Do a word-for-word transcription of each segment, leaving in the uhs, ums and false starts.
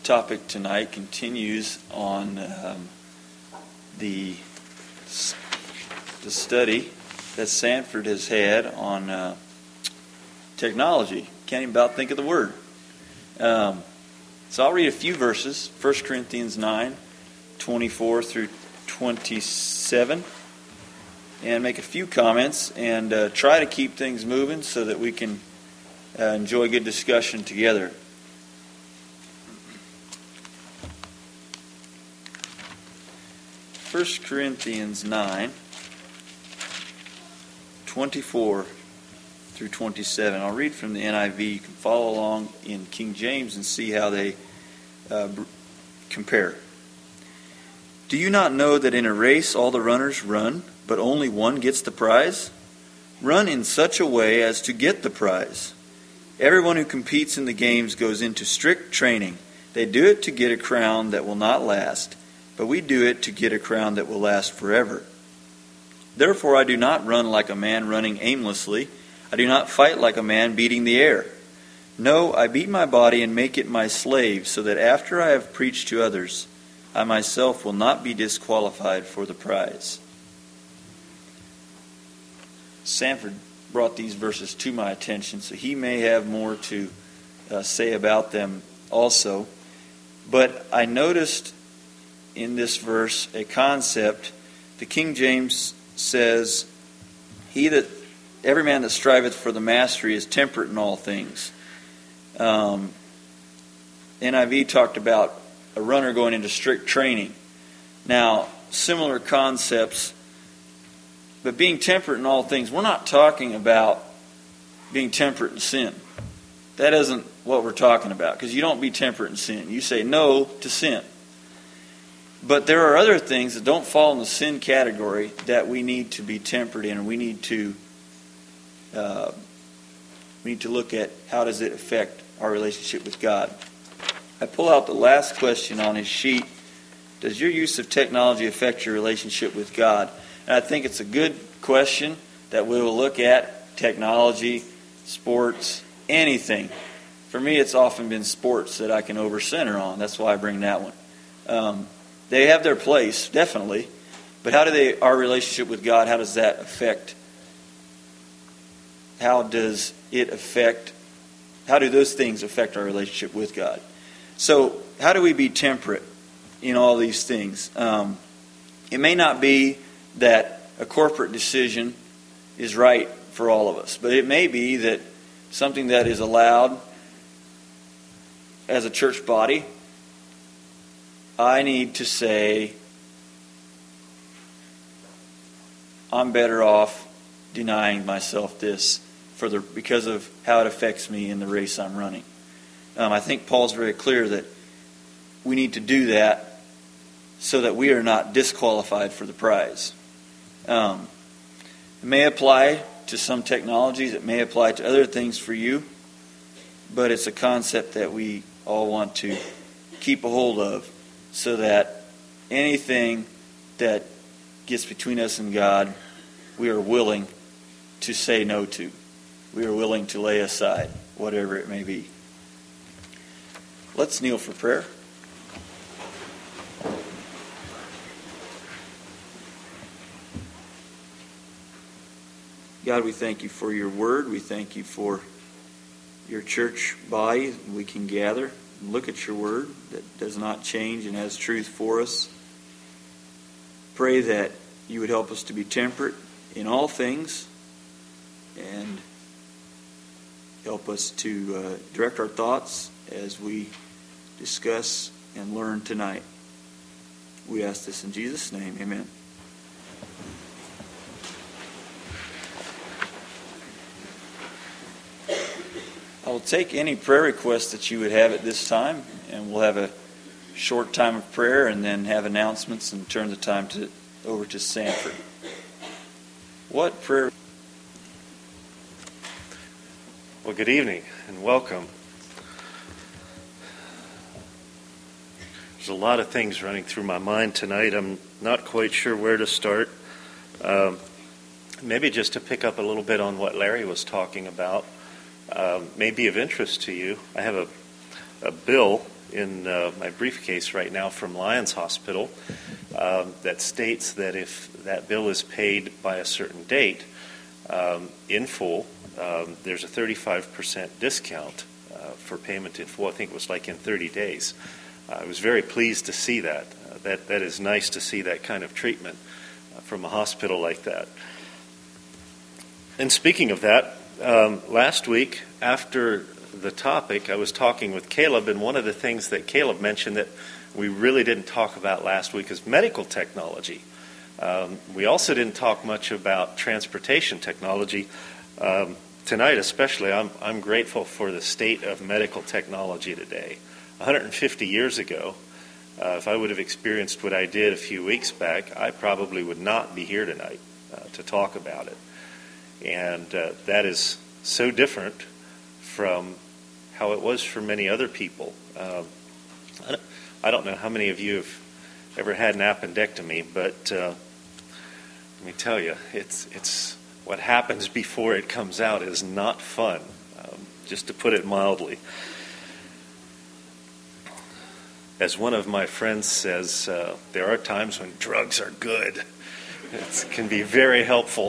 topic tonight continues on um, the the study that Sanford has had on uh, technology. Can't even about think of the word. Um, so I'll read a few verses. First Corinthians nine, twenty-four through twenty-seven, and make a few comments and uh, try to keep things moving so that we can uh, enjoy good discussion together. First Corinthians nine, twenty-four through twenty-seven. I'll read from the N I V. You can follow along in King James and see how they uh, compare. Do you not know that in a race all the runners run, but only one gets the prize? Run in such a way as to get the prize. Everyone who competes in the games goes into strict training. They do it to get a crown that will not last, but we do it to get a crown that will last forever. Therefore I do not run like a man running aimlessly. I do not fight like a man beating the air. No, I beat my body and make it my slave, so that after I have preached to others, I myself will not be disqualified for the prize. Sanford brought these verses to my attention, so he may have more to uh, say about them also. But I noticed in this verse a concept. The King James says, "He that every man that striveth for the mastery is temperate in all things." Um, N I V talked about a runner going into strict training. Now, similar concepts, but being temperate in all things, we're not talking about being temperate in sin. That isn't what we're talking about, because you don't be temperate in sin. You say no to sin. But there are other things that don't fall in the sin category that we need to be tempered in, and we need to uh, we need to look at how does it affect our relationship with God. I pull out the last question on his sheet. Does your use of technology affect your relationship with God? And I think it's a good question that we will look at. Technology, sports, anything. For me, it's often been sports that I can over-center on. That's why I bring that one. Um, They have their place, definitely. But how do they, our relationship with God, how does that affect, how does it affect, how do those things affect our relationship with God? So, how do we be temperate in all these things? Um, it may not be that a corporate decision is right for all of us, but it may be that something that is allowed as a church body, I need to say, I'm better off denying myself this for the because of how it affects me in the race I'm running. Um, I think Paul's very clear that we need to do that so that we are not disqualified for the prize. Um, it may apply to some technologies. It may apply to other things for you. But it's a concept that we all want to keep a hold of, so that anything that gets between us and God, we are willing to say no to. We are willing to lay aside, whatever it may be. Let's kneel for prayer. God, we thank you for your word. We thank you for your church body. We can gather and look at your word that does not change and has truth for us. Pray that you would help us to be temperate in all things and help us to uh, direct our thoughts as we discuss and learn tonight. We ask this in Jesus' name. Amen. I will take any prayer requests that you would have at this time, and we'll have a short time of prayer and then have announcements and turn the time to over to Sanford. What prayer? Well, good evening and welcome. There's a lot of things running through my mind tonight. I'm not quite sure where to start. Um, maybe just to pick up a little bit on what Larry was talking about. Um, may be of interest to you. I have a, a bill in uh, my briefcase right now from Lions Hospital um, that states that if that bill is paid by a certain date um, in full, um, there's a thirty-five percent discount uh, for payment in full. I think it was like in thirty days. Uh, I was very pleased to see that. Uh, that that is nice to see that kind of treatment uh, from a hospital like that. And speaking of that, um, last week after the topic, I was talking with Caleb, and one of the things that Caleb mentioned that we really didn't talk about last week is medical technology. Um, we also didn't talk much about transportation technology. Um, tonight especially, I'm, I'm grateful for the state of medical technology today. one hundred fifty years ago, uh, if I would have experienced what I did a few weeks back, I probably would not be here tonight uh, to talk about it. And uh, that is so different from how it was for many other people. Uh, I, don't, I don't know how many of you have ever had an appendectomy, but uh, let me tell you, it's it's what happens before it comes out is not fun, um, just to put it mildly. As one of my friends says, uh, there are times when drugs are good. It can be very helpful.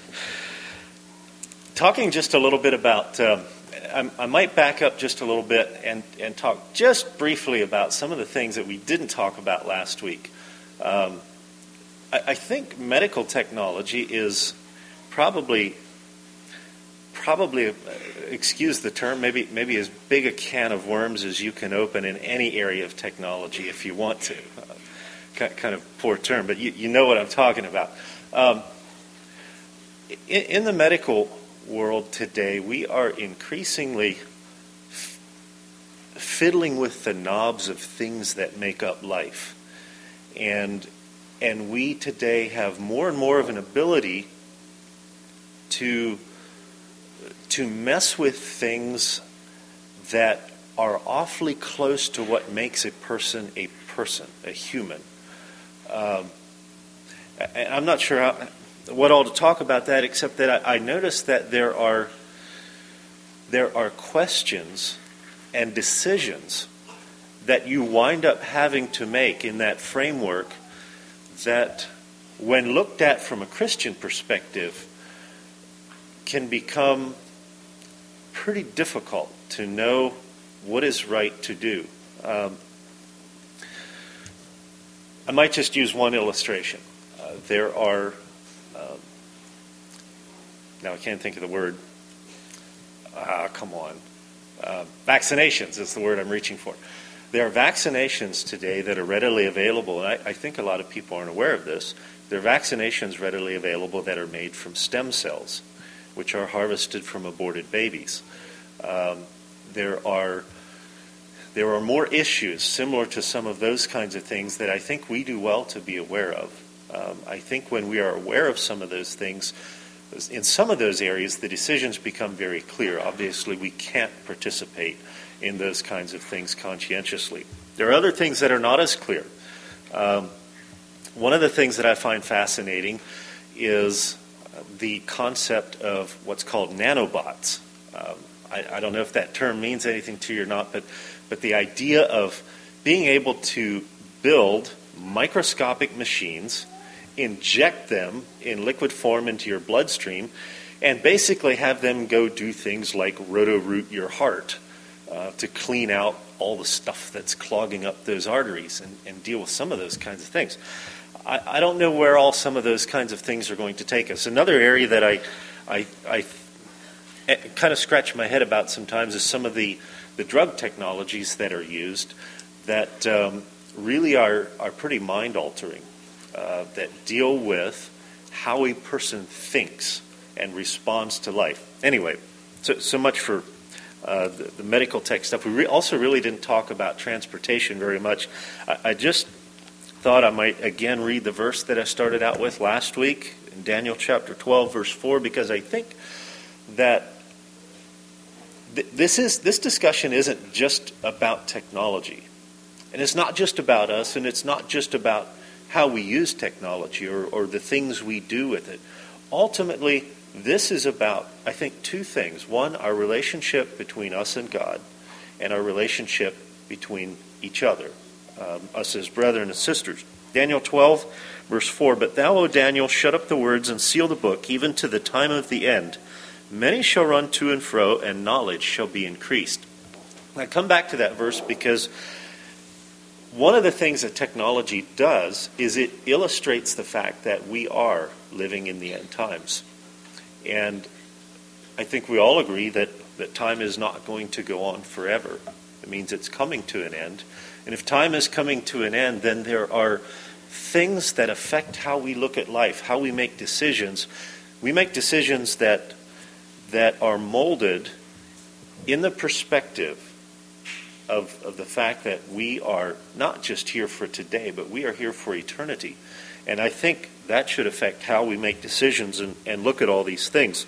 Talking just a little bit about, um, I, I might back up just a little bit and, and talk just briefly about some of the things that we didn't talk about last week. Um, I, I think medical technology is probably, probably, uh, excuse the term, maybe maybe as big a can of worms as you can open in any area of technology if you want to. Uh, kind of poor term, but you, you know what I'm talking about. Um, in, in the medical world today, we are increasingly f- fiddling with the knobs of things that make up life. And and we today have more and more of an ability to to mess with things that are awfully close to what makes a person a person, a human. Um, and I'm not sure how, what all to talk about that, except that I, I noticed that there are there are questions and decisions that you wind up having to make in that framework that, when looked at from a Christian perspective, can become pretty difficult to know what is right to do. Um, I might just use one illustration. Uh, there are, um, now I can't think of the word, ah, come on, uh, vaccinations is the word I'm reaching for. There are vaccinations today that are readily available, and I, I think a lot of people aren't aware of this. There are vaccinations readily available that are made from stem cells, which are harvested from aborted babies. Um, there are there are more issues similar to some of those kinds of things that I think we do well to be aware of. Um, I think when we are aware of some of those things, in some of those areas, the decisions become very clear. Obviously, we can't participate in those kinds of things conscientiously. There are other things that are not as clear. Um, one of the things that I find fascinating is the concept of what's called nanobots. Um, I, I don't know if that term means anything to you or not, but, but the idea of being able to build microscopic machines, inject them in liquid form into your bloodstream, and basically have them go do things like roto-root your heart uh, to clean out all the stuff that's clogging up those arteries and, and deal with some of those kinds of things. I, I don't know where all some of those kinds of things are going to take us. Another area that I, I, I kind of scratch my head about sometimes is some of the, the drug technologies that are used that um, really are, are pretty mind-altering, uh, that deal with how a person thinks and responds to life. Anyway, so, so much for uh, the, the medical tech stuff. We re- also really didn't talk about transportation very much. I, I just thought I might again read the verse that I started out with last week in Daniel chapter twelve, verse four, because I think that th- this is this discussion isn't just about technology. And it's not just about us, and it's not just about how we use technology or, or the things we do with it. Ultimately, this is about, I think, two things. One, our relationship between us and God, and our relationship between each other, um, us as brethren and sisters. Daniel twelve, verse four, "But thou, O Daniel, shut up the words and seal the book, even to the time of the end. Many shall run to and fro, and knowledge shall be increased." I come back to that verse because one of the things that technology does is it illustrates the fact that we are living in the end times. And I think we all agree that, that time is not going to go on forever. It means it's coming to an end. And if time is coming to an end, then there are things that affect how we look at life, how we make decisions. We make decisions that that are molded in the perspective of, of the fact that we are not just here for today, but we are here for eternity. And I think that should affect how we make decisions and, and look at all these things.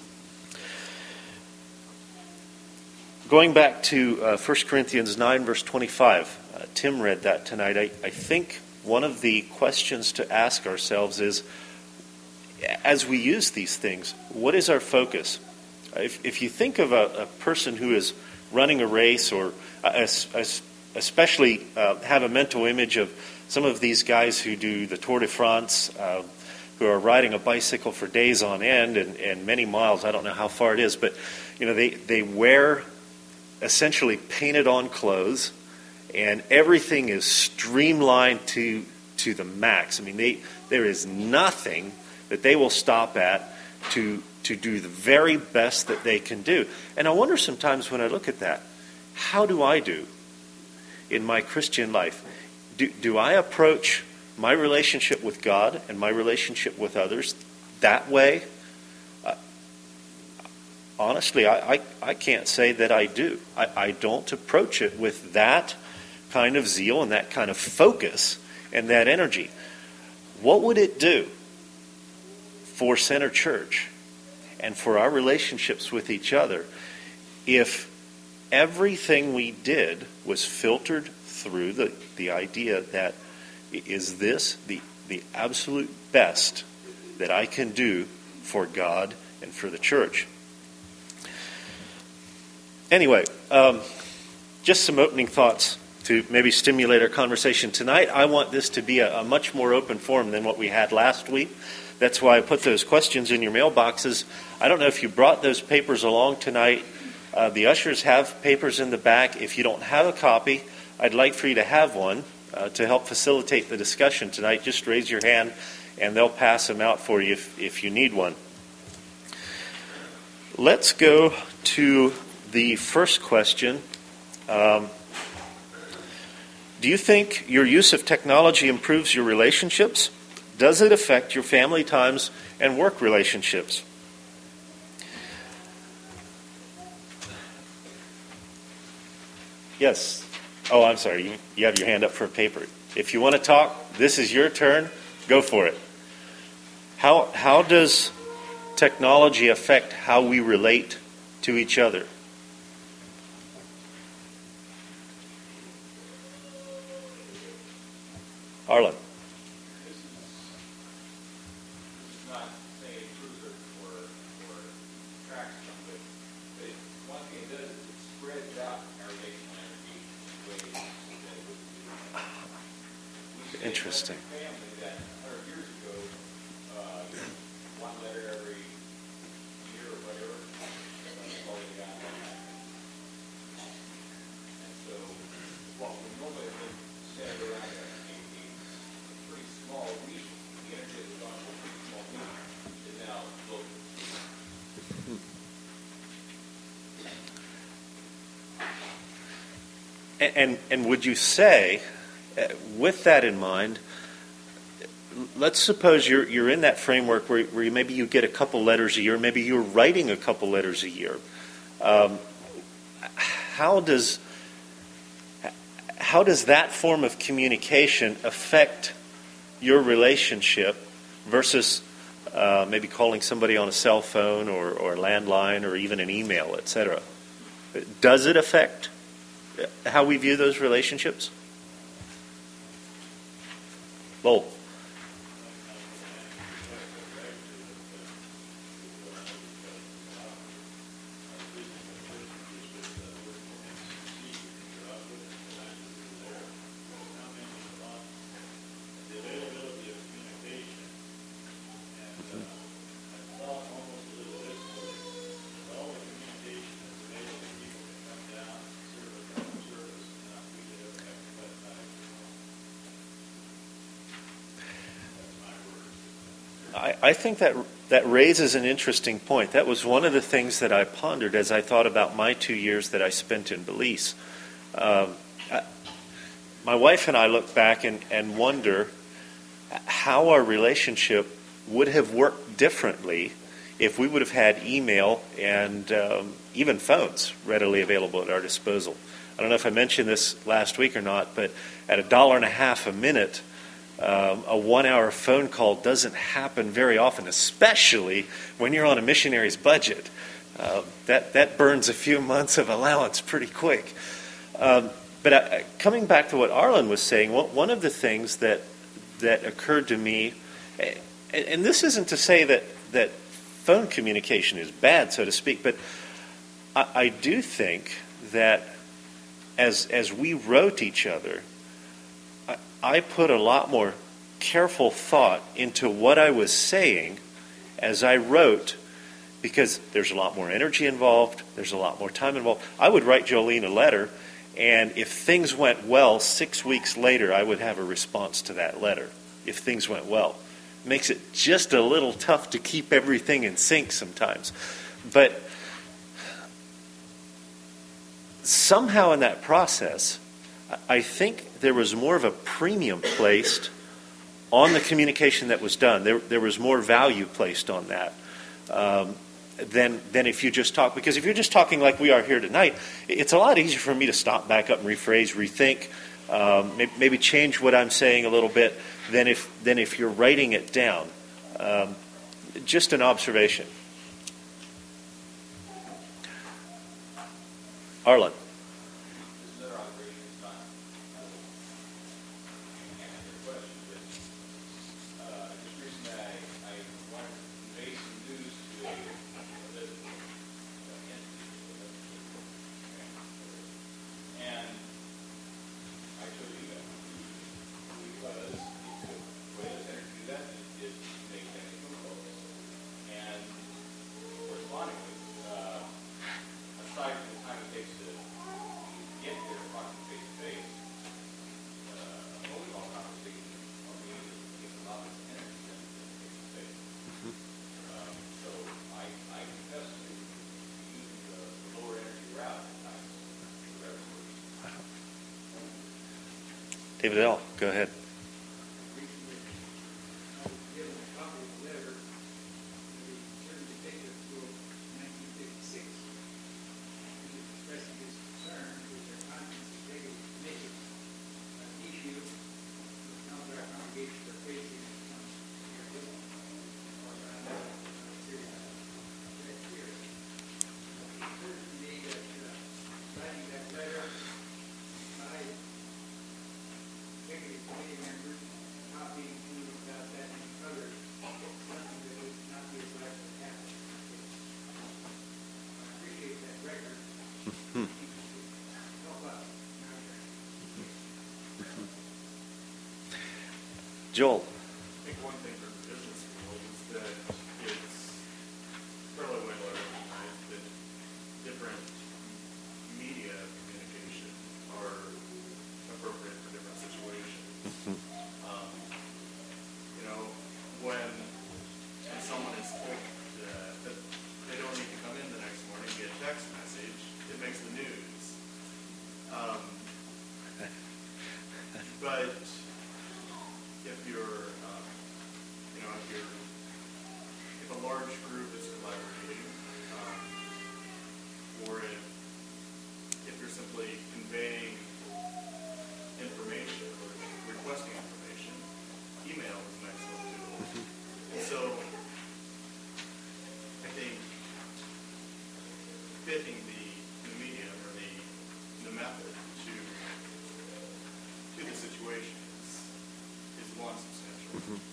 Going back to uh, First Corinthians nine, verse twenty-five, uh, Tim read that tonight. I, I think one of the questions to ask ourselves is, as we use these things, what is our focus? If, if you think of a, a person who is running a race, or uh, especially uh, have a mental image of some of these guys who do the Tour de France, uh, who are riding a bicycle for days on end and, and many miles. I don't know how far it is, but you know they, they wear essentially painted on clothes, and everything is streamlined to to the max. I mean, they there is nothing that they will stop at to to do the very best that they can do. And I wonder sometimes when I look at that, how do I do in my Christian life? Do, do I approach my relationship with God and my relationship with others that way? Uh, honestly, I, I, I can't say that I do. I, I don't approach it with that kind of zeal and that kind of focus and that energy. What would it do for Center Church and for our relationships with each other if everything we did was filtered through the, the idea that, is this the, the absolute best that I can do for God and for the church? Anyway, um, just some opening thoughts to maybe stimulate our conversation tonight. I want this to be a, a much more open forum than what we had last week. That's why I put those questions in your mailboxes. I don't know if you brought those papers along tonight. Uh, the ushers have papers in the back. If you don't have a copy, I'd like for you to have one uh, to help facilitate the discussion tonight. Just raise your hand and they'll pass them out for you if, if you need one. Let's go to the first question. Um, do you think your use of technology improves your relationships? Does it affect your family times and work relationships? Yes. Oh, I'm sorry. You, you have your hand up for a paper. If you want to talk, this is your turn. Go for it. How how does technology affect how we relate to each other? Arlen. Interesting. And and would you say, with that in mind, let's suppose you're you're in that framework where, where maybe you get a couple letters a year, maybe you're writing a couple letters a year. Um, how does how does that form of communication affect your relationship versus uh, maybe calling somebody on a cell phone or, or a landline or even an email, et cetera? Does it affect how we view those relationships? Lowell. I, I think that that raises an interesting point. That was one of the things that I pondered as I thought about my two years that I spent in Belize. Um, I, my wife and I look back and, and wonder how our relationship would have worked differently if we would have had email and um, even phones readily available at our disposal. I don't know if I mentioned this last week or not, but at a dollar and a half a minute, um, a one-hour phone call doesn't happen very often, especially when you're on a missionary's budget. Uh, that that burns a few months of allowance pretty quick. Um, but I, coming back to what Arlen was saying, what, one of the things that that occurred to me, and, and this isn't to say that that phone communication is bad, so to speak, but I, I do think that as as we wrote each other, I, I put a lot more careful thought into what I was saying as I wrote, because there's a lot more energy involved, there's a lot more time involved. I would write Jolene a letter, and if things went well, six weeks later I would have a response to that letter, if things went well. Makes it just a little tough to keep everything in sync sometimes. But somehow in that process, I think there was more of a premium placed on the communication that was done. There, there was more value placed on that um, than, than if you just talk. Because if you're just talking like we are here tonight, it's a lot easier for me to stop, back up, and rephrase, rethink, um, maybe, maybe change what I'm saying a little bit than if than if you're writing it down. Um, just an observation. Arlen. David L., go ahead. Joel. I think one thing from the business world is that it's fairly well recognized that different media communication are appropriate for different situations. Um, you know, when, when someone is told uh, that they don't need to come in the next morning and get a text message, it makes the news. Um, but if you're, um, you know, if you're, if a large group is collaborating, um, or if, if you're simply conveying information or requesting information, email is an excellent tool. And so, I think fitting the, the medium or the, the method to, to the situation is one substantial piece.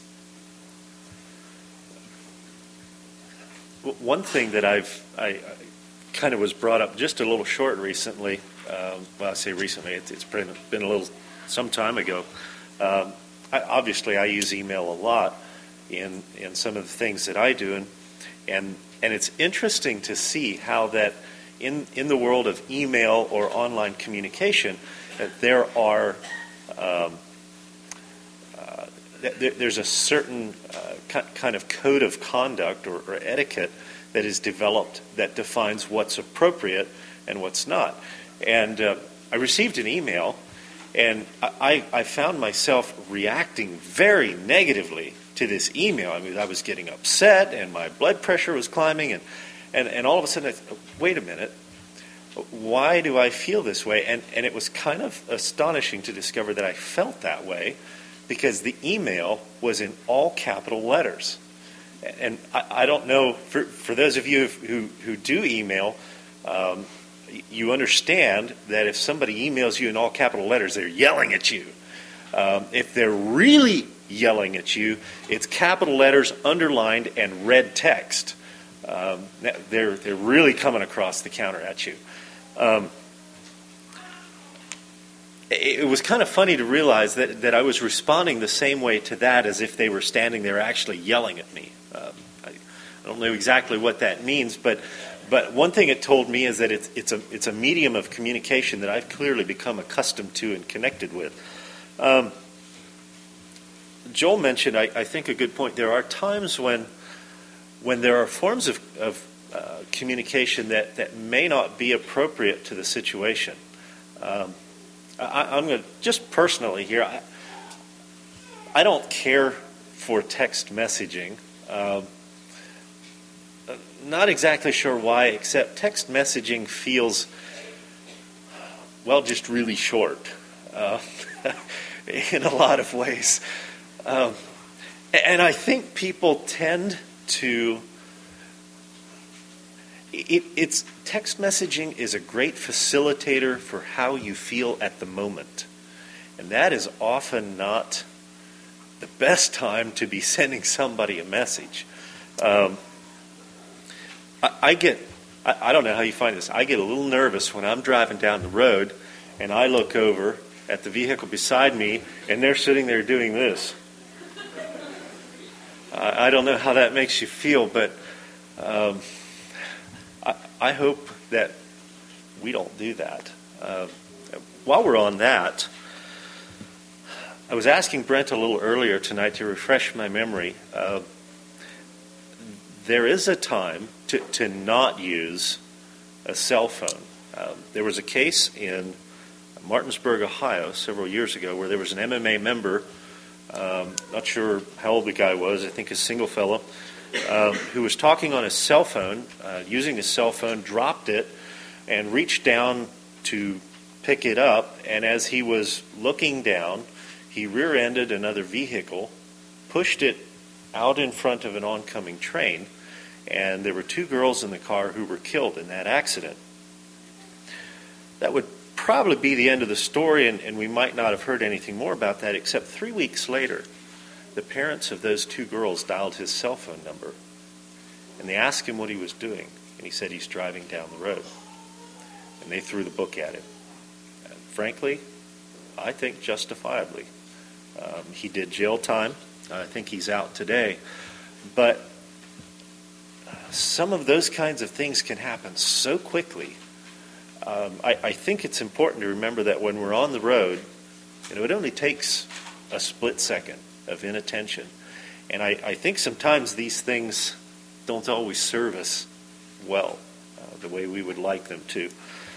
One thing that I've I, I kind of was brought up just a little short recently. Um, well, I say recently; it, it's been, been a little some time ago. Um, I, obviously, I use email a lot in in some of the things that I do, and and and it's interesting to see how that in in the world of email or online communication, that there are. Um, There's a certain uh, ki- kind of code of conduct or, or etiquette that is developed that defines what's appropriate and what's not. And uh, I received an email, and I, I found myself reacting very negatively to this email. I mean, I was getting upset, and my blood pressure was climbing, and, and, and all of a sudden, I thought, wait a minute, why do I feel this way? And, and it was kind of astonishing to discover that I felt that way because the email was in all capital letters. And I, I don't know, for, for those of you who, who do email, um, you understand that if somebody emails you in all capital letters, they're yelling at you. Um, if they're really yelling at you, it's capital letters underlined and red text. Um, they're, they're really coming across the counter at you. Um, it, it was kind of funny to realize that, that I was responding the same way to that as if they were standing there actually yelling at me. Um, I, I don't know exactly what that means, but but one thing it told me is that it's it's a it's a medium of communication that I've clearly become accustomed to and connected with. Um, Joel mentioned, I, I think, a good point. There are times when when there are forms of, of uh, communication that, that may not be appropriate to the situation. Um, I, I'm going to just personally here. I, I don't care for text messaging. Um, not exactly sure why, except text messaging feels, well, just really short uh, in a lot of ways. Um, and I think people tend to, it, it's text messaging is a great facilitator for how you feel at the moment. And that is often not the best time to be sending somebody a message. Um, I, I get, I, I don't know how you find this, I get a little nervous when I'm driving down the road and I look over at the vehicle beside me and they're sitting there doing this. I, I don't know how that makes you feel, but um, I, I hope that we don't do that. Uh, while we're on that, I was asking Brent a little earlier tonight to refresh my memory. Uh, there is a time to, to not use a cell phone. Um, there was a case in Martinsburg, Ohio, several years ago, where there was an M M A member, um, not sure how old the guy was, I think a single fellow, um, who was talking on his cell phone, uh, using his cell phone, dropped it, and reached down to pick it up, and as he was looking down, he rear-ended another vehicle, pushed it out in front of an oncoming train, and there were two girls in the car who were killed in that accident. That would probably be the end of the story, and, and we might not have heard anything more about that, except three weeks later, the parents of those two girls dialed his cell phone number, and they asked him what he was doing, and he said he's driving down the road. And they threw the book at him. And frankly, I think justifiably. Um, he did jail time. I think he's out today. But some of those kinds of things can happen so quickly. Um, I, I think it's important to remember that when we're on the road, you know, it only takes a split second of inattention. And I, I think sometimes these things don't always serve us well, uh, the way we would like them to.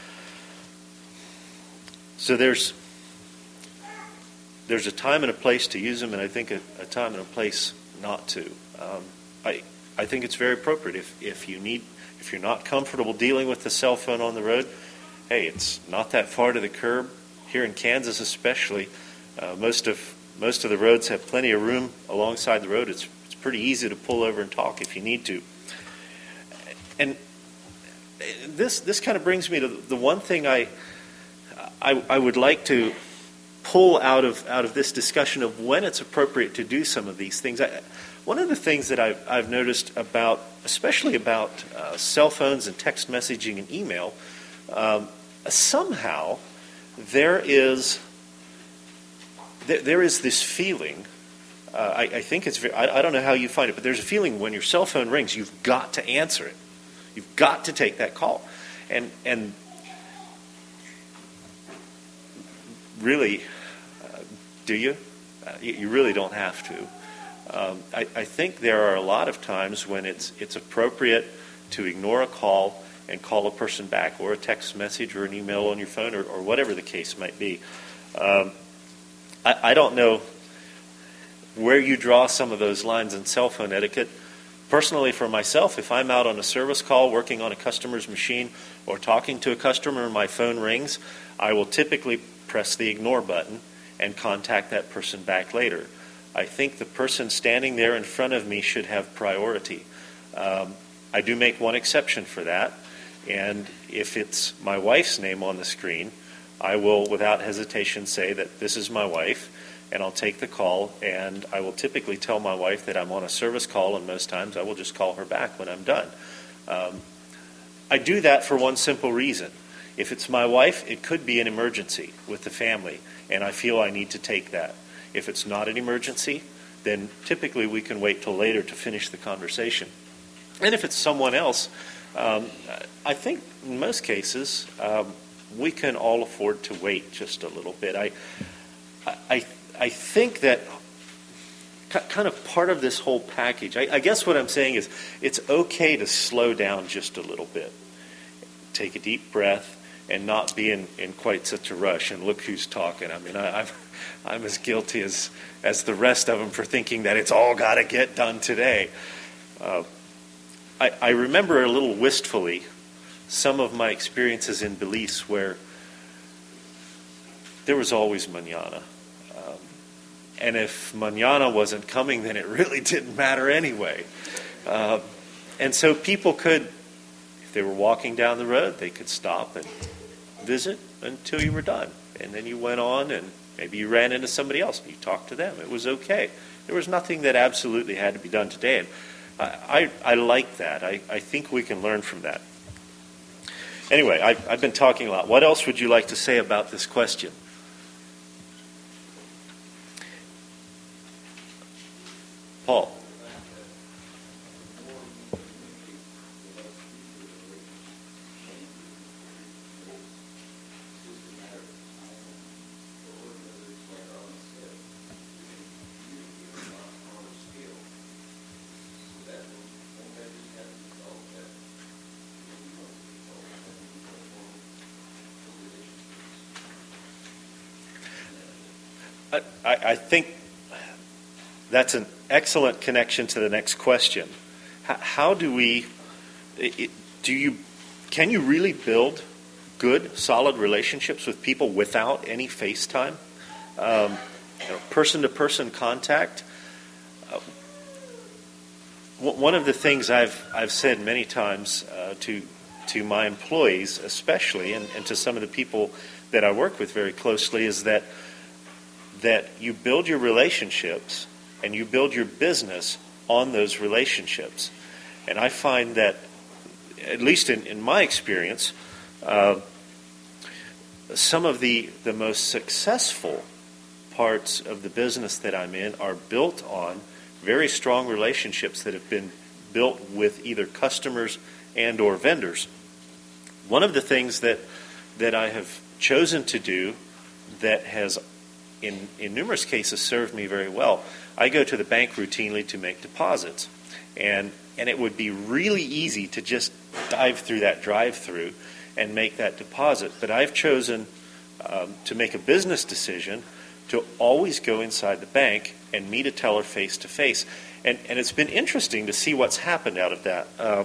So there's there's a time and a place to use them, and I think a, a time and a place not to. Um, I I think it's very appropriate if if you need if you're not comfortable dealing with the cell phone on the road. Hey, it's not that far to the curb. Here in Kansas, especially, uh, most of most of the roads have plenty of room alongside the road. It's it's pretty easy to pull over and talk if you need to. And this this kind of brings me to the one thing I. I, I would like to pull out of out of this discussion of when it's appropriate to do some of these things. I, one of the things that I've, I've noticed about, especially about uh, cell phones and text messaging and email, um, somehow there is there, there is this feeling. Uh, I, I think it's very, I, I don't know how you find it, but there's a feeling when your cell phone rings, you've got to answer it. You've got to take that call, and and. Really, uh, do you? Uh, you? You really don't have to. Um, I, I think there are a lot of times when it's it's appropriate to ignore a call and call a person back, or a text message, or an email on your phone, or, or whatever the case might be. Um, I, I don't know where you draw some of those lines in cell phone etiquette. Personally, for myself, if I'm out on a service call, working on a customer's machine, or talking to a customer and my phone rings, I will typically press the ignore button and contact that person back later. I think the person standing there in front of me should have priority. Um, I do make one exception for that, and if it's my wife's name on the screen, I will, without hesitation, say that this is my wife, and I'll take the call, and I will typically tell my wife that I'm on a service call, and most times I will just call her back when I'm done. Um, I do that for one simple reason. If it's my wife, it could be an emergency with the family, and I feel I need to take that. If it's not an emergency, then typically we can wait till later to finish the conversation. And if it's someone else, um, I think in most cases um, we can all afford to wait just a little bit. I, I, I think that kind of part of this whole package, I, I guess what I'm saying is it's okay to slow down just a little bit. Take a deep breath and not be in, in quite such a rush. And look who's talking. I mean, I, I'm, I'm as guilty as, as the rest of them for thinking that it's all got to get done today. Uh, I, I remember a little wistfully some of my experiences in Belize where there was always mañana. Um, and if mañana wasn't coming, then it really didn't matter anyway. Uh, and so people could, if they were walking down the road, they could stop and visit until you were done. And then you went on, and maybe you ran into somebody else and you talked to them. It was okay. There was nothing that absolutely had to be done today. And I, I, I like that. I, I think we can learn from that. Anyway, I've, I've been talking a lot. What else would you like to say about this question? Paul. I, I think that's an excellent connection to the next question. How, how do we, it, do you, can you really build good, solid relationships with people without any FaceTime? Um, you know, person-to-person contact. Uh, one of the things I've I've said many times uh, to to my employees, especially, and, and to some of the people that I work with very closely, is that that you build your relationships and you build your business on those relationships. And I find that, at least in, in my experience, uh, some of the, the most successful parts of the business that I'm in are built on very strong relationships that have been built with either customers and or vendors. One of the things that that I have chosen to do that has In, in numerous cases served me very well. I go to the bank routinely to make deposits. And and it would be really easy to just dive through that drive-through and make that deposit. But I've chosen um, to make a business decision to always go inside the bank and meet a teller face-to-face. And, and it's been interesting to see what's happened out of that. Um,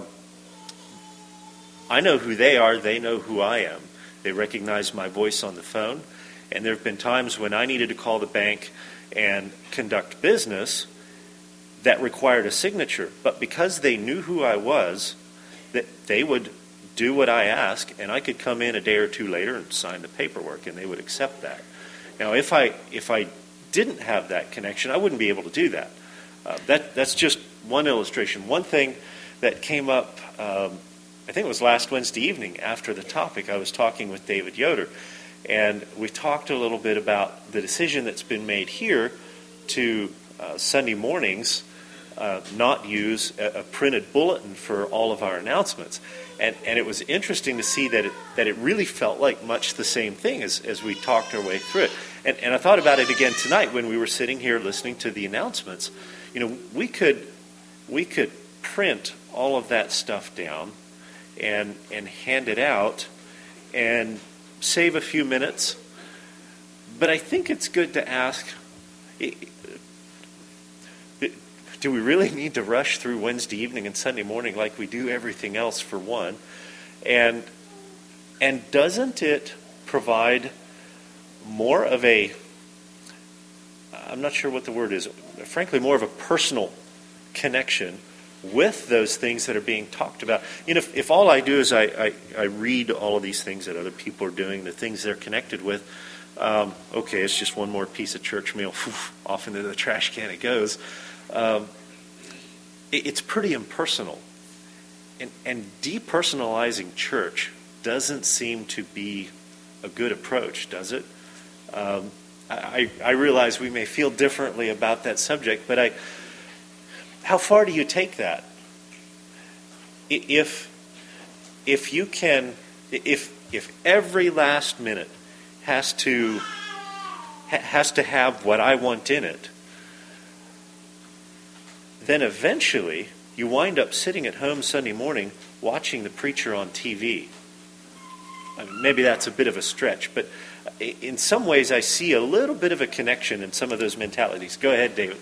I know who they are. They know who I am. They recognize my voice on the phone. And there have been times when I needed to call the bank and conduct business that required a signature. But because they knew who I was, that they would do what I asked, and I could come in a day or two later and sign the paperwork, and they would accept that. Now, if I if I didn't have that connection, I wouldn't be able to do that. Uh, that that's just one illustration. One thing that came up, um, I think it was last Wednesday evening after the topic, I was talking with David Yoder. And we talked a little bit about the decision that's been made here to uh, Sunday mornings uh, not use a, a printed bulletin for all of our announcements. And and it was interesting to see that it, that it really felt like much the same thing as, as we talked our way through it. And, and I thought about it again tonight when we were sitting here listening to the announcements. You know, we could we could print all of that stuff down and and hand it out and save a few minutes. But I think it's good to ask, do we really need to rush through Wednesday evening and Sunday morning like we do everything else, for one? And and doesn't it provide more of a, I'm not sure what the word is, frankly, more of a personal connection with those things that are being talked about? You know, if, if all I do is I, I, I read all of these things that other people are doing, the things they're connected with, um, okay, it's just one more piece of church meal, off into the trash can it goes. Um, it, it's pretty impersonal. And, and depersonalizing church doesn't seem to be a good approach, does it? Um, I, I realize we may feel differently about that subject, but I, how far do you take that? If if you can, if if every last minute has to has to have what I want in it, then eventually you wind up sitting at home Sunday morning watching the preacher on T V. I mean, maybe that's a bit of a stretch, but in some ways I see a little bit of a connection in some of those mentalities. Go ahead, David.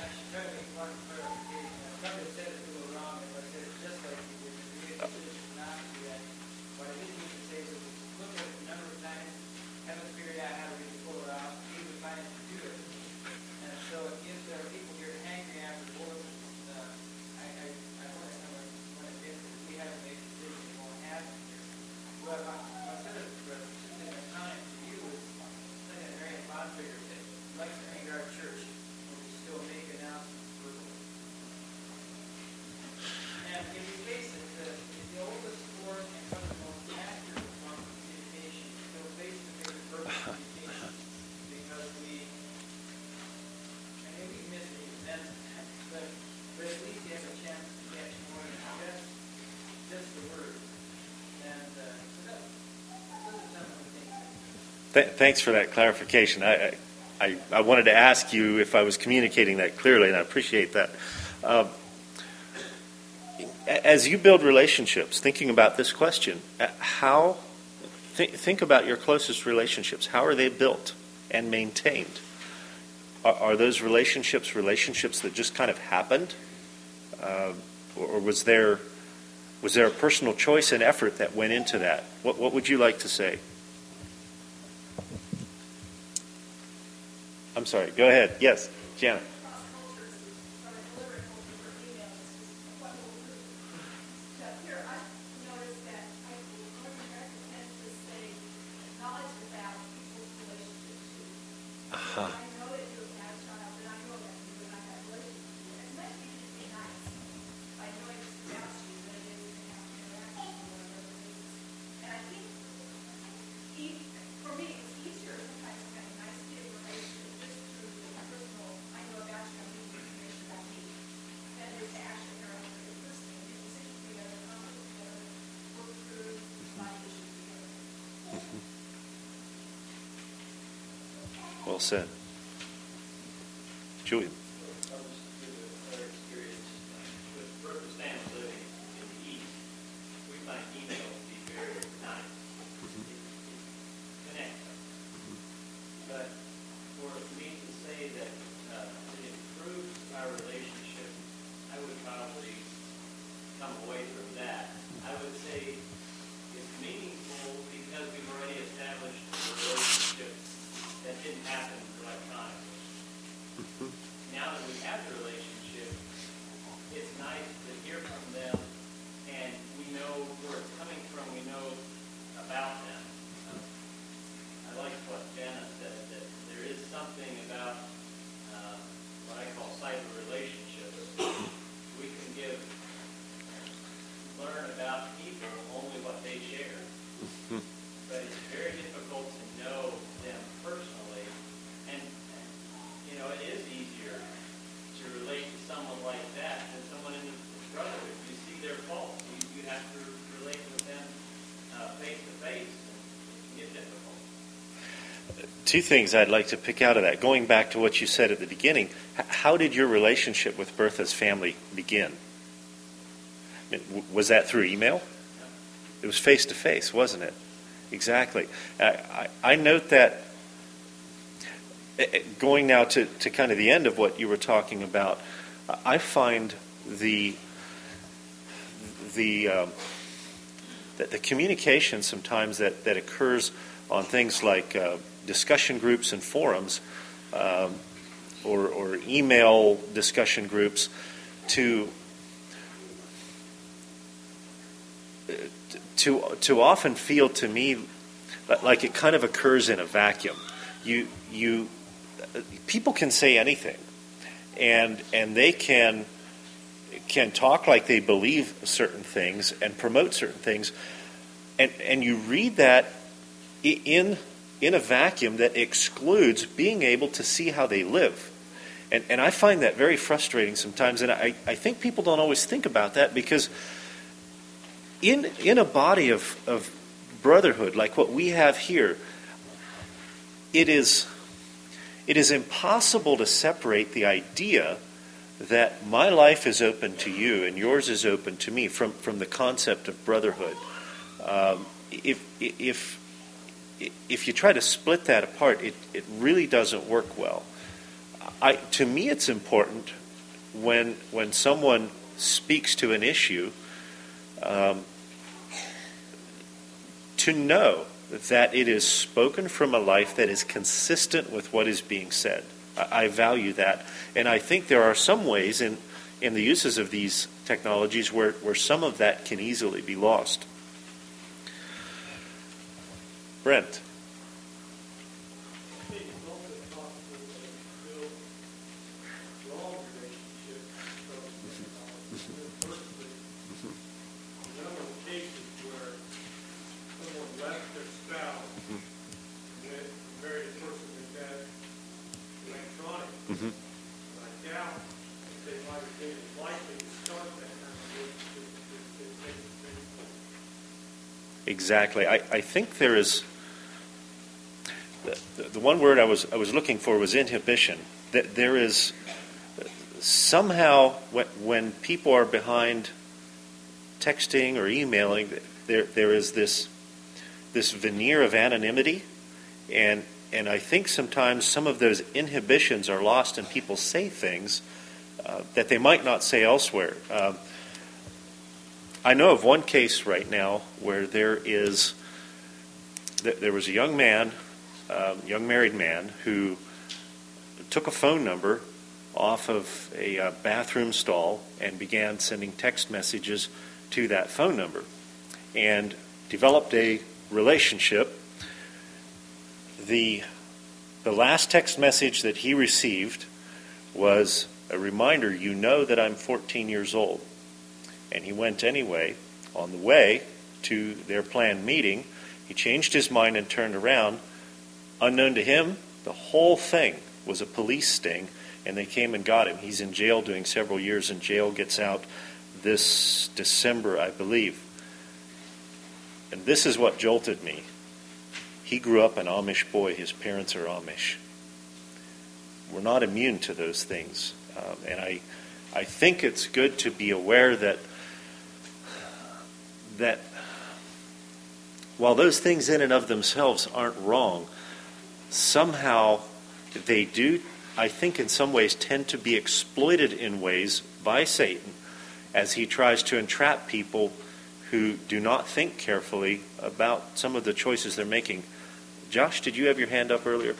Thanks for that clarification. I, I I wanted to ask you if I was communicating that clearly, and I appreciate that. Um, as you build relationships, thinking about this question, how th- think about your closest relationships. How are they built and maintained? Are, are those relationships relationships that just kind of happened, uh, or, or was there was there a personal choice and effort that went into that? What what would you like to say? I'm sorry, go ahead. Yes, Janet. Uh-huh. Well said. Julian. Two things I'd like to pick out of that. Going back to what you said at the beginning, H- how did your relationship with Bertha's family begin? I mean, w- was that through email? It was face to face, wasn't it? Exactly. I, I, I note that going now to, to kind of the end of what you were talking about, I find the the um, that the communication sometimes that, that occurs on things like uh, discussion groups and forums, um, or, or email discussion groups, to to to often feel to me like it kind of occurs in a vacuum. You you people can say anything, and and they can can talk like they believe certain things and promote certain things, and and you read that in in a vacuum that excludes being able to see how they live. And and I find that very frustrating sometimes, and I, I think people don't always think about that, because in in a body of, of brotherhood like what we have here, it is it is impossible to separate the idea that my life is open to you and yours is open to me from, from the concept of brotherhood. Um, if if if you try to split that apart, it, it really doesn't work well. I, to me, it's important when when someone speaks to an issue, um, to know that it is spoken from a life that is consistent with what is being said. I, I value that, and I think there are some ways in in the uses of these technologies where, where some of that can easily be lost. Brent. Mm-hmm. Exactly. I, I think there is the, the, the one word I was I was looking for was inhibition. That there is somehow when, when people are behind texting or emailing, there there is this this veneer of anonymity, and and I think sometimes some of those inhibitions are lost and people say things uh, that they might not say elsewhere. Um, I know of one case right now where there is there was a young man, um, young married man, who took a phone number off of a uh, bathroom stall and began sending text messages to that phone number, and developed a relationship. The the last text message that he received was a reminder, "You know that I'm fourteen years old." And he went anyway. On the way to their planned meeting, he changed his mind and turned around. Unknown to him, the whole thing was a police sting, and they came and got him. He's in jail doing several years in jail, gets out this December, I believe. And this is what jolted me. He grew up an Amish boy. His parents are Amish. We're not immune to those things. Um, and I, I think it's good to be aware that that while those things in and of themselves aren't wrong, somehow they do, I think in some ways, tend to be exploited in ways by Satan as he tries to entrap people who do not think carefully about some of the choices they're making. Josh, did you have your hand up earlier?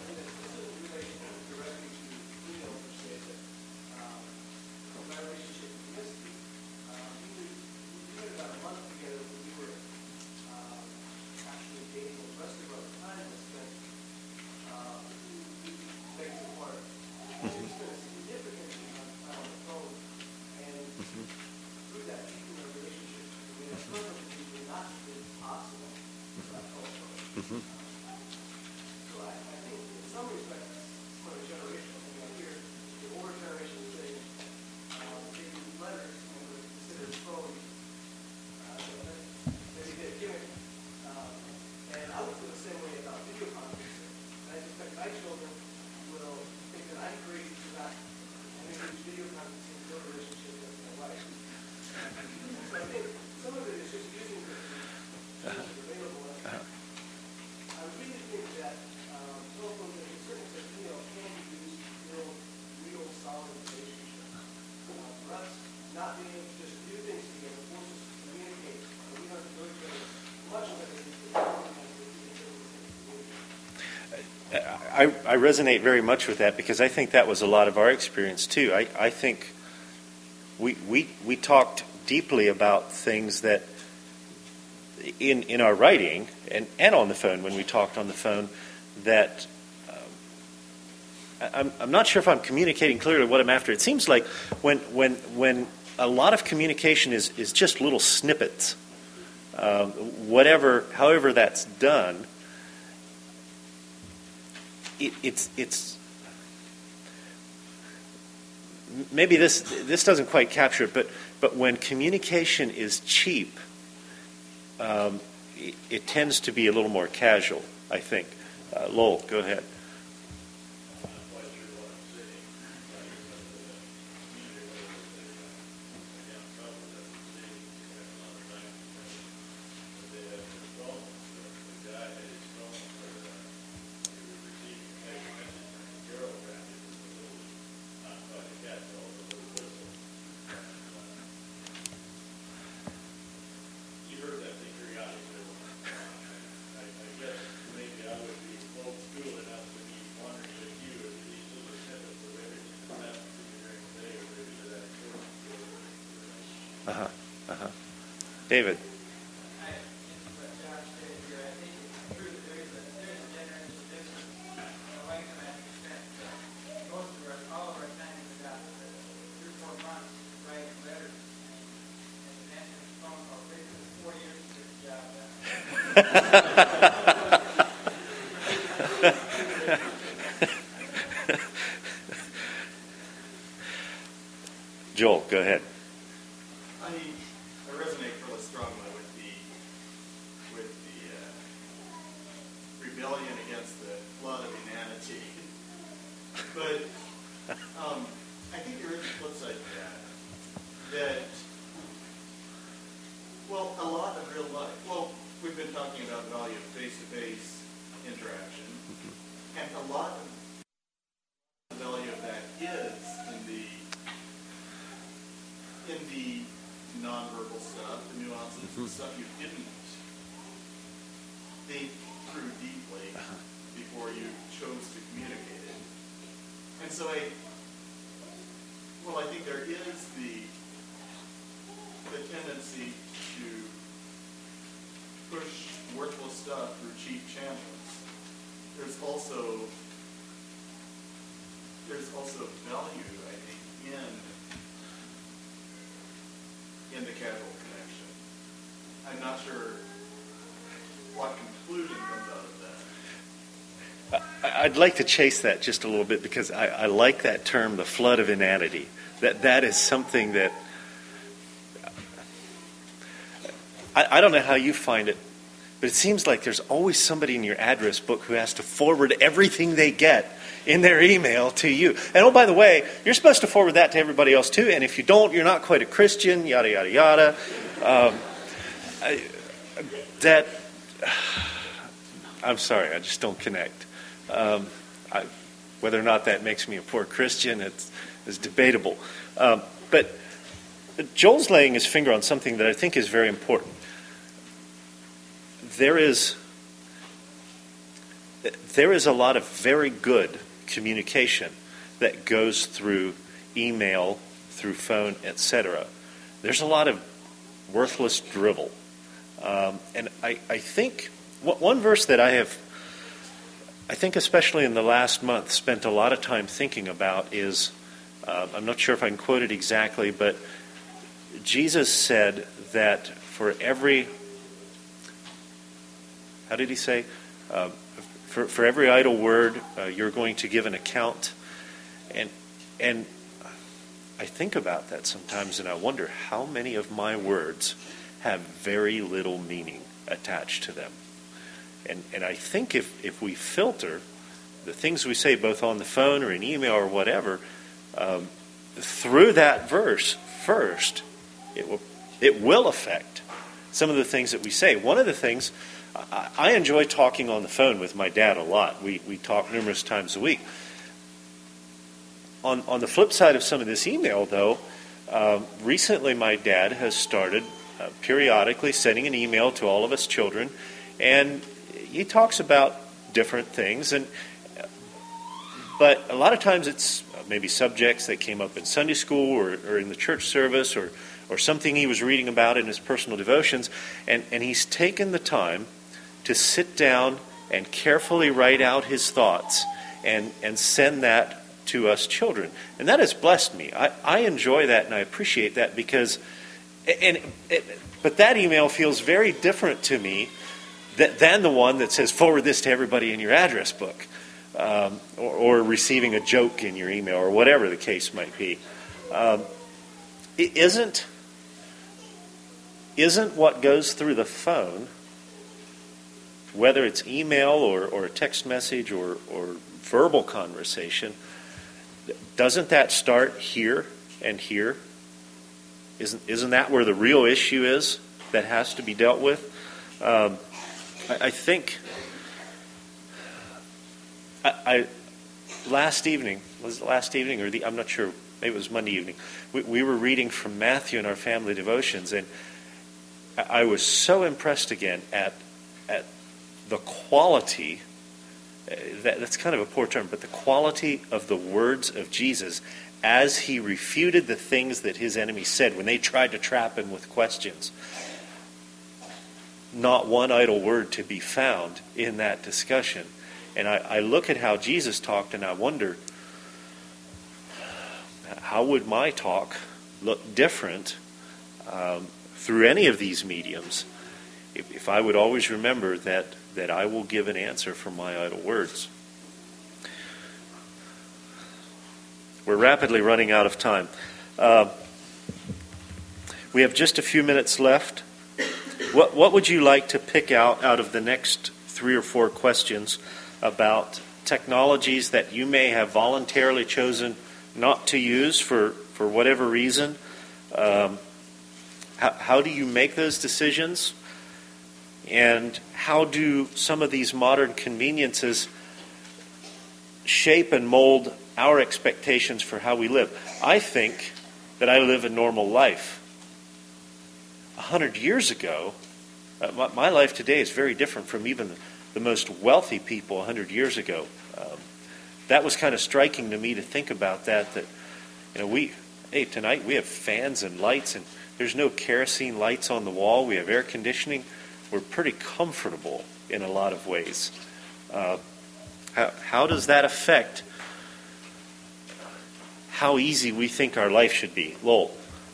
Mm-hmm. So I, I think in some respects, sort of generational thing out here, the older generation is saying, uh, they use letters and were considered phone. Uh, so that, maybe they're giving. Um, and I would feel the same way about video conferencing. And I suspect my children will think that I'm crazy for not So I think some of it is just using the tools available. Uh-huh. I really think that um, telephone, in a certain sense, email can be used to build real solid relationships. Uh, for us, not being able to just do things together forces us to communicate. And we don't have to go together much of it is the compromise that we can build within the community. I, I resonate very much with that because I think that was a lot of our experience too. I, I think we, we we talked deeply about things that in in our writing and, and on the phone when we talked on the phone that um, I'm I'm not sure if I'm communicating clearly what I'm after. It seems like when when when a lot of communication is, is just little snippets, um, whatever however that's done. It, it's it's maybe this this doesn't quite capture it, but but when communication is cheap, um, it, it tends to be a little more casual. I think. Uh, Lowell, go ahead. Uh-huh. Uh-huh. David. Joel, go ahead. I, I resonate really strongly with the with the uh, rebellion against the flood of inanity. But um, I think there is a flip side to that. That, well, a lot of real life. Well, we've been talking about the value of face-to-face interaction, and a lot of the value of that is in the in the nonverbal stuff, the nuances, mm-hmm. the stuff you didn't think through deeply before you chose to communicate it. And so I, well, I think there is the the tendency to push worthless stuff through cheap channels. There's also there's also value, I think, in in the casual connection. I'm not sure what conclusion comes out of that. I'd like to chase that just a little bit because I, I like that term, the flood of inanity. That that is something that I, I don't know how you find it, but it seems like there's always somebody in your address book who has to forward everything they get in their email to you. And oh, by the way, you're supposed to forward that to everybody else too. And if you don't, you're not quite a Christian. Yada yada yada. Um, I, that I'm sorry, I just don't connect. Um, I, whether or not that makes me a poor Christian, it's, it's debatable. Um, but Joel's laying his finger on something that I think is very important. There is there is a lot of very good communication that goes through email, through phone, et cetera. There's a lot of worthless drivel. Um, and I, I think one verse that I have, I think especially in the last month, spent a lot of time thinking about is, uh, I'm not sure if I can quote it exactly, but Jesus said that for every, how did he say? Uh, for, for every idle word, uh, you're going to give an account. And and I think about that sometimes, and I wonder how many of my words have very little meaning attached to them. And and I think if, if we filter the things we say, both on the phone or in email or whatever, um, through that verse first, It will, it will affect some of the things that we say. One of the things, I, I enjoy talking on the phone with my dad a lot. We, we talk numerous times a week. On, on the flip side of some of this email, though, uh, recently my dad has started uh, periodically sending an email to all of us children, and he talks about different things. And but a lot of times it's maybe subjects that came up in Sunday school or, or in the church service or, or something he was reading about in his personal devotions, and, and he's taken the time to sit down and carefully write out his thoughts and, and send that to us children. And that has blessed me. I, I enjoy that and I appreciate that because, and it, but that email feels very different to me that, than the one that says forward this to everybody in your address book, um, or, or receiving a joke in your email or whatever the case might be. Um, it isn't, isn't what goes through the phone, whether it's email or, or a text message or, or verbal conversation, doesn't that start here and here? Isn't, isn't that where the real issue is that has to be dealt with? Um, I, I think I, I last evening, was it last evening or the, I'm not sure, maybe it was Monday evening, we, we were reading from Matthew in our family devotions, and I, I was so impressed again at at the quality. That, that's kind of a poor term, but the quality of the words of Jesus as he refuted the things that his enemies said when they tried to trap him with questions. Not one idle word to be found in that discussion. And I, I look at how Jesus talked and I wonder, how would my talk look different um, through any of these mediums if, if I would always remember that that I will give an answer for my idle words. We're rapidly running out of time. Uh, we have just a few minutes left. What, what would you like to pick out out of the next three or four questions about technologies that you may have voluntarily chosen not to use for, for whatever reason? Um, how, how do you make those decisions? And how do some of these modern conveniences shape and mold our expectations for how we live? I think that I live a normal life. A hundred years ago, uh, my, my life today is very different from even the, the most wealthy people a hundred years ago. Um, that was kind of striking to me to think about that, that, you know, we, hey, tonight we have fans and lights, and there's no kerosene lights on the wall. We have air conditioning. We're pretty comfortable in a lot of ways. Uh, how, how does that affect how easy we think our life should be? Lowell.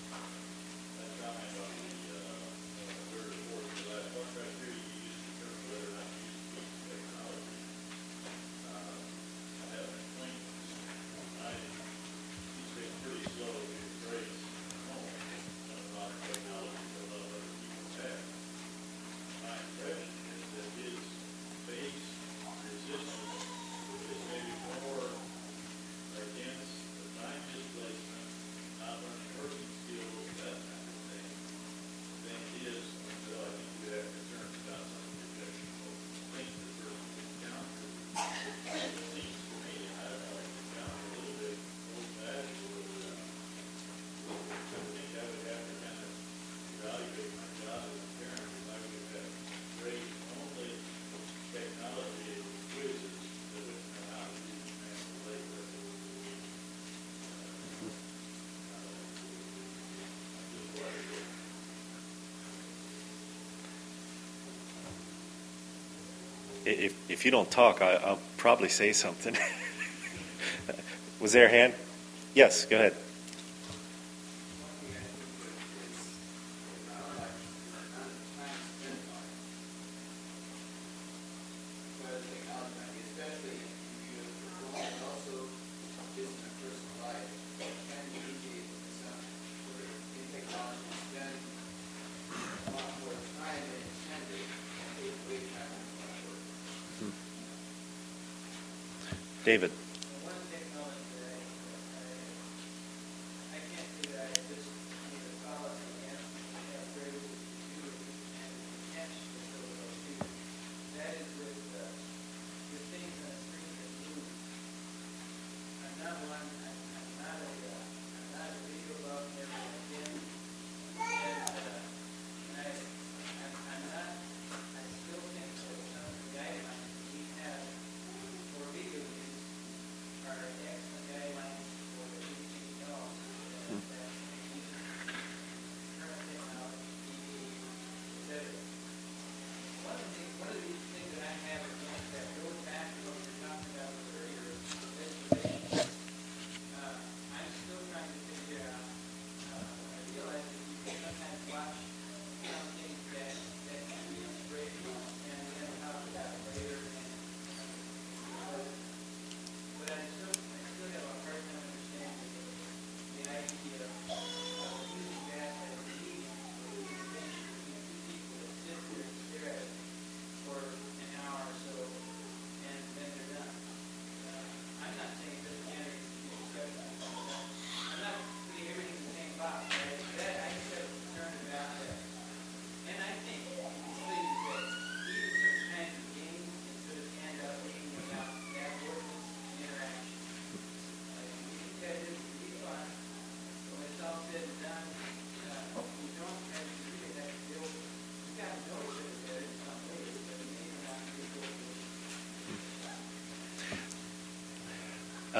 If if you don't talk, I, I'll probably say something. Was there a hand? Yes, go ahead. David. One technology that I, I, I can't do that, I just need a policy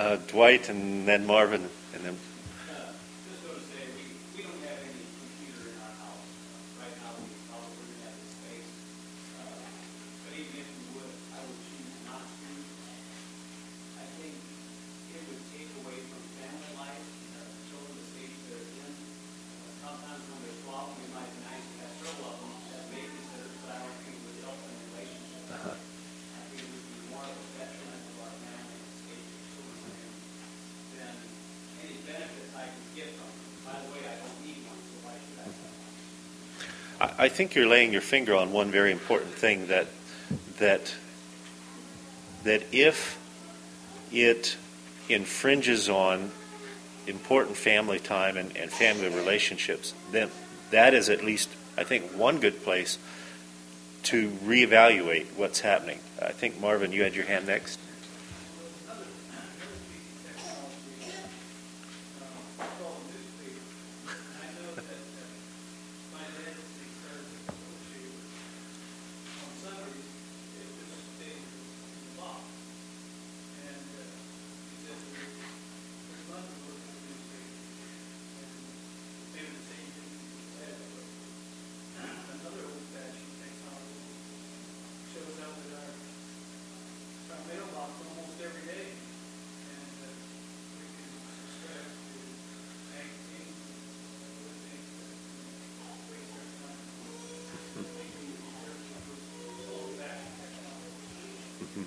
Uh, Dwight, and then Marvin, and then Uh, just going to say, we, we don't have any computer in our house. Uh, Right now, we probably wouldn't have the space. Uh, But even if we would, I would choose not to. I think it would take away from family life, uh, children the stage they're in. Uh, Sometimes when they're twelve, it might be nice to have several of them as babysitters, but I don't think it would help in the relationship. Uh-huh. I think it would be more of a detriment to our family and stage of children than any benefits I could get from it. By the way, I don't need one, so why should I? I I think you're laying your finger on one very important thing, that that that if it infringes on important family time and, and family relationships, then that is at least, I think, one good place to reevaluate what's happening. I think, Marvin, you had your hand next. Another, another piece of technology, uh, called a newspaper. I know that uh, my dad started to go to, on Sundays, it just stayed in the box. And uh, he said there's there's nothing to look at the newspaper. And maybe the same thing he had, but another old-fashioned technology shows up at our our mailbox almost every day, and uh, we can subscribe to magazines and other things that waste our time. Making it easier to slow back technology.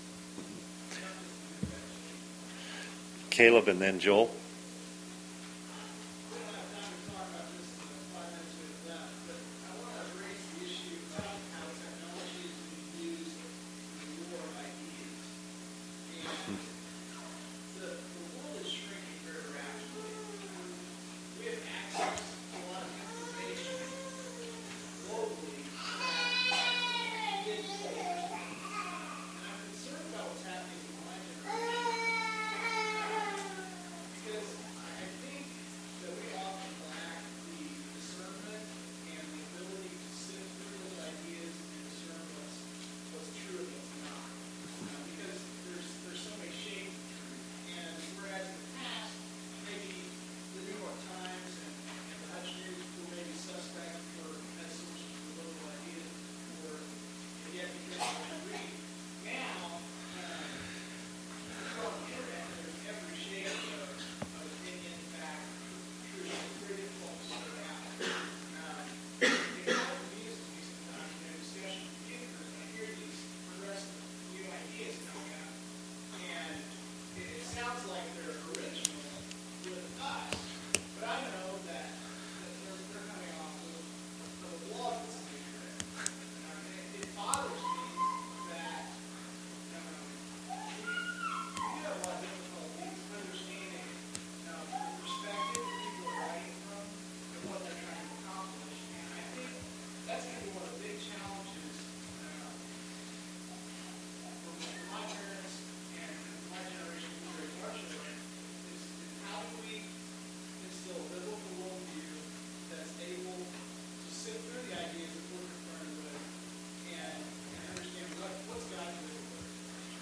Caleb, and then Joel. We don't have time to talk about this in the five minutes we have left, but I want to raise the issue about how technology is being used in war ideas. And the, the world is shrinking very rapidly. We have access to a lot of information globally that is interesting. And I'm concerned about what's happening in my generation. Because I think that we often lack the discernment and the ability to sift through those ideas and discern what's, what's true and what's not. Uh, because there's there's so many shades of truth. And whereas in the past, maybe the New York Times and, and the Hutch News were maybe suspect for as sources for local ideas, or and yet because when you read now, uh, on the internet, there's every shade of, of opinion, fact, truth. It's very difficult to sort out. Um, it kind of amuses me sometimes in a discussion with thinkers, and I hear these progressive new ideas coming up, and it, it sounds like they're original with us, but I know that, that they're, they're coming off of, of a blog that's incorrect. Um, and it, it bothers me that um, we have a lot of difficulties understanding um, the perspective that people are writing from and what they're trying to accomplish. And I think that's going to be one of the big challenges uh, for, for my parents and for my generation who are our children is, is how do we instill a biblical worldview that's able to sift through the ideas that we're confronted with and, and understand what, what's God doing with it.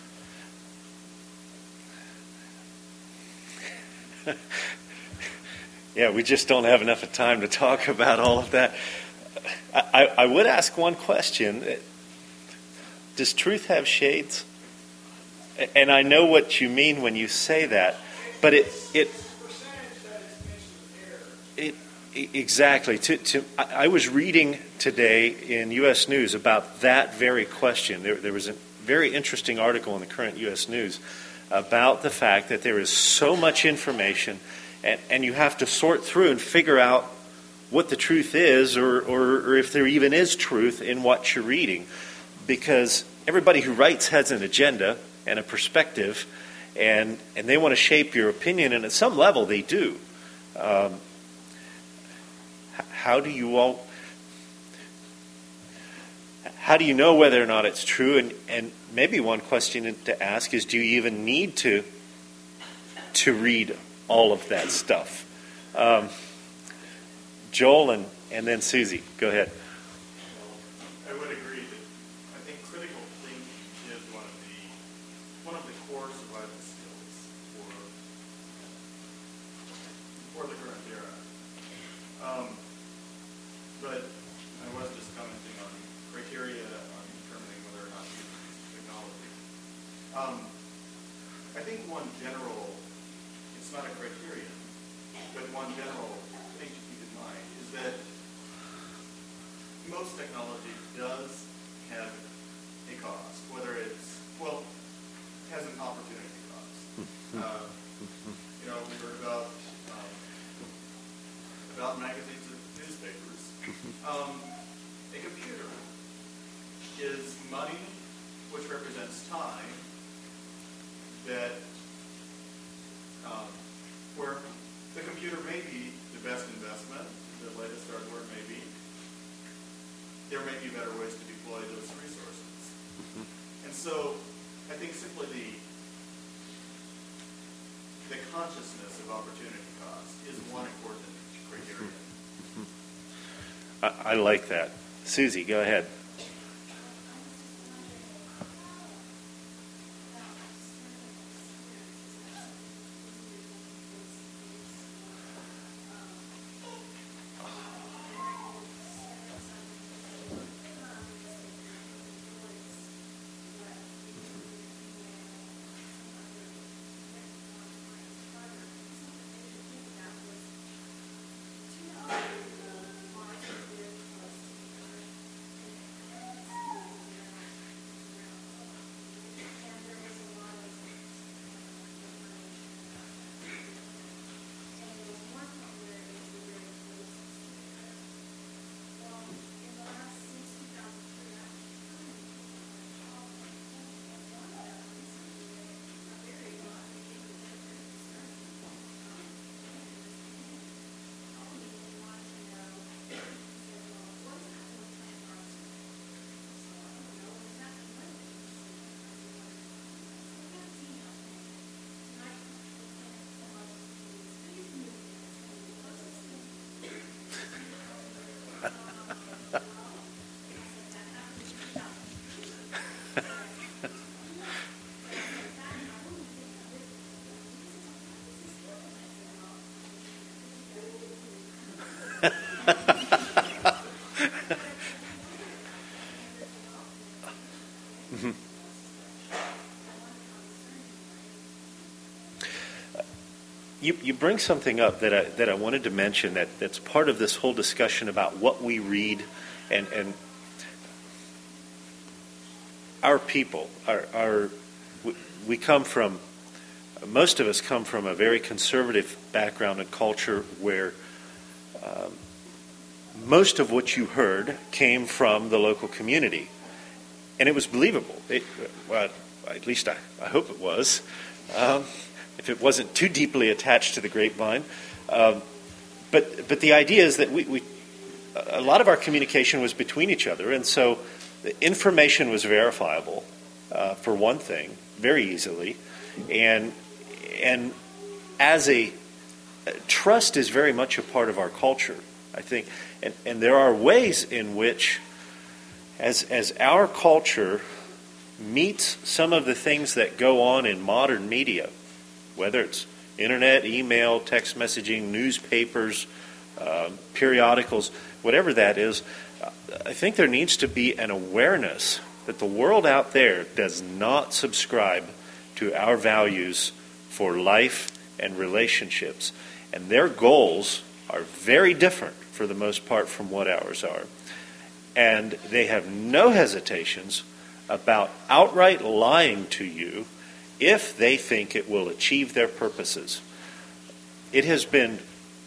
Yeah, we just don't have enough time to talk about all of that. I, I, I would ask one question. Does truth have shades? And I know what you mean when you say that, but it it Percentage that is mixed with error. it e- exactly. To, to I, I was reading today in U S News about that very question. There, there was a very interesting article in the current U S News about the fact that there is so much information, and, and you have to sort through and figure out what the truth is, or, or, or if there even is truth in what you're reading. Because everybody who writes has an agenda and a perspective, and, and they want to shape your opinion, and at some level they do. Um, h- how do you all... How do you know whether or not it's true? And, and maybe one question to ask is, do you even need to to read all of that stuff? Um, Joel and, and then Susie. Go ahead. I would agree that I think critical thinking is one of the one of the core survival skills for but I was just commenting on criteria on determining whether or not to use technology. Um, I think one general, it's not a criterion, but one general thing to keep in mind is that most technology does have a cost, whether it's, well, has an opportunity cost. Uh, you know, we heard about um, about magazines and newspapers. Um, a computer is money, which represents time, that um, where the computer may be the best investment, the latest hardware may be. There may be better ways to deploy those resources. And so I think simply the the consciousness of opportunity cost is one important criterion. I, I like that. Susie, go ahead. You, you bring something up that I, that I wanted to mention that, that's part of this whole discussion about what we read and, and our people, our, our we, we come from, most of us come from a very conservative background and culture where um, most of what you heard came from the local community. And it was believable. It, well, at least I, I hope it was. Um, if it wasn't too deeply attached to the grapevine. Um, but but the idea is that we, we a lot of our communication was between each other, and so the information was verifiable, uh, for one thing, very easily. And, and as a, trust is very much a part of our culture, I think. And, and there are ways in which, as as our culture meets some of the things that go on in modern media, whether it's internet, email, text messaging, newspapers, uh, periodicals, whatever that is, I think there needs to be an awareness that the world out there does not subscribe to our values for life and relationships. And their goals are very different, for the most part, from what ours are. And they have no hesitations about outright lying to you if they think it will achieve their purposes. It has been,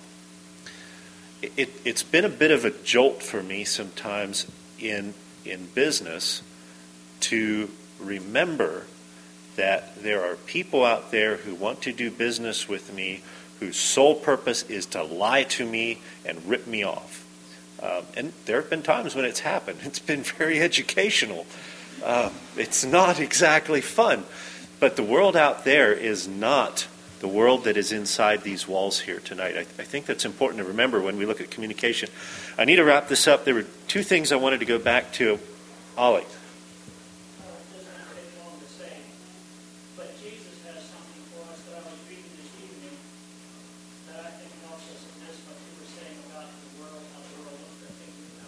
it, it's been a bit of a jolt for me sometimes in, in business to remember that there are people out there who want to do business with me whose sole purpose is to lie to me and rip me off. Um, and there have been times when it's happened. It's been very educational. Uh, it's not exactly fun. But the world out there is not the world that is inside these walls here tonight. I, I think that's important to remember when we look at communication. I need to wrap this up. There were two things I wanted to go back to. Ollie. But Jesus has something for us that I was reading this evening that I think helps us in this, what you were saying about the world, how the world looks at things.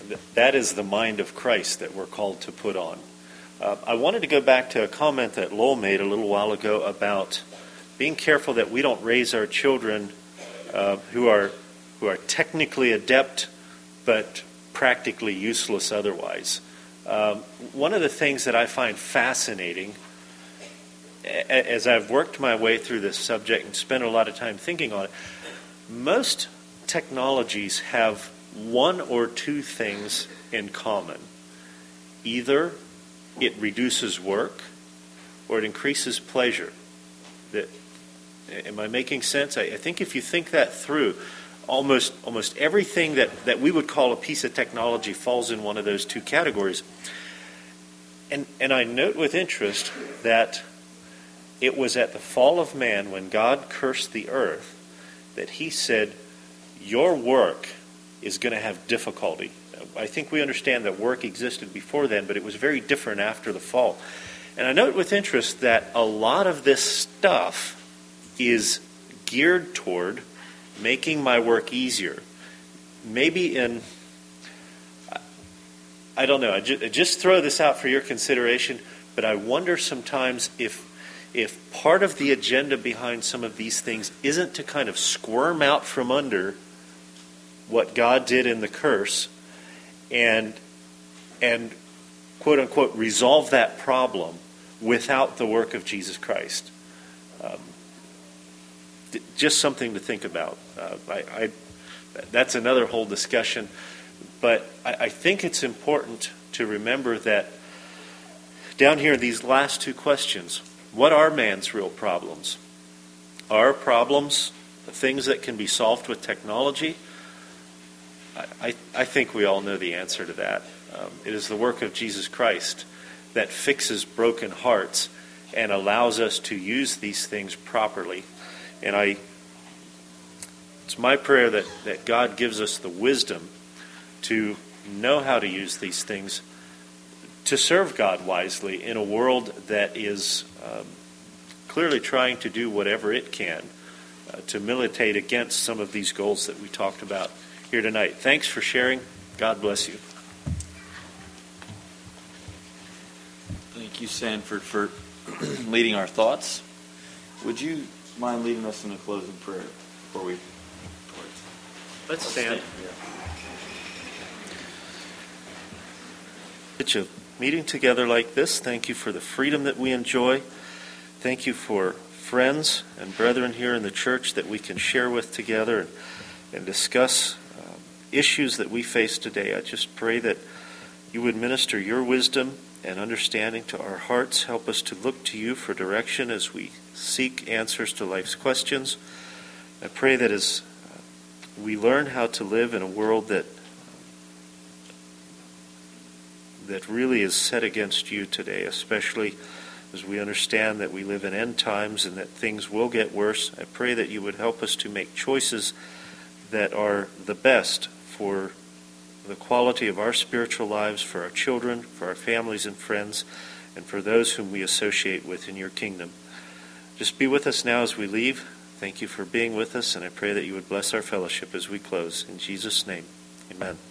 th- that is the mind of Christ that we're called to put on. Uh, I wanted to go back to a comment that Lowell made a little while ago about being careful that we don't raise our children uh, who are who are technically adept but practically useless otherwise. Um, one of the things that I find fascinating a- as I've worked my way through this subject and spent a lot of time thinking on it, most technologies have one or two things in common. Either it reduces work or it increases pleasure. That, am I making sense? I, I think if you think that through, almost almost everything that, that we would call a piece of technology falls in one of those two categories. And and I note with interest that it was at the fall of man, when God cursed the earth, that he said, your work is going to have difficulty. I think we understand that work existed before then, but it was very different after the fall. And I note with interest that a lot of this stuff is geared toward making my work easier. Maybe in, I don't know, I just, just throw this out for your consideration, but I wonder sometimes if if part of the agenda behind some of these things isn't to kind of squirm out from under what God did in the curse and and quote unquote resolve that problem without the work of Jesus Christ. Um, just something to think about. Uh, I, I, that's another whole discussion, but I, I think it's important to remember that down here, these last two questions, what are man's real problems? Are problems things that can be solved with technology? I, I think we all know the answer to that. Um, it is the work of Jesus Christ that fixes broken hearts and allows us to use these things properly. And I, it's my prayer that, that God gives us the wisdom to know how to use these things to serve God wisely in a world that is um, clearly trying to do whatever it can uh, to militate against some of these goals that we talked about here tonight. Thanks for sharing. God bless you. Thank you, Sanford, for leading our thoughts. Would you mind leading us in a closing prayer before we... Let's stand. Yeah. It's a meeting together like this. Thank you for the freedom that we enjoy. Thank you for friends and brethren here in the church that we can share with together and, and discuss uh, issues that we face today. I just pray that you would minister your wisdom and understanding to our hearts. Help us to look to you for direction as we seek answers to life's questions. I pray that as we learn how to live in a world that that really is set against you today, especially as we understand that we live in end times and that things will get worse, I pray that you would help us to make choices that are the best for the quality of our spiritual lives, for our children, for our families and friends, and for those whom we associate with in your kingdom. Just be with us now as we leave. Thank you for being with us, and I pray that you would bless our fellowship as we close. In Jesus' name, amen.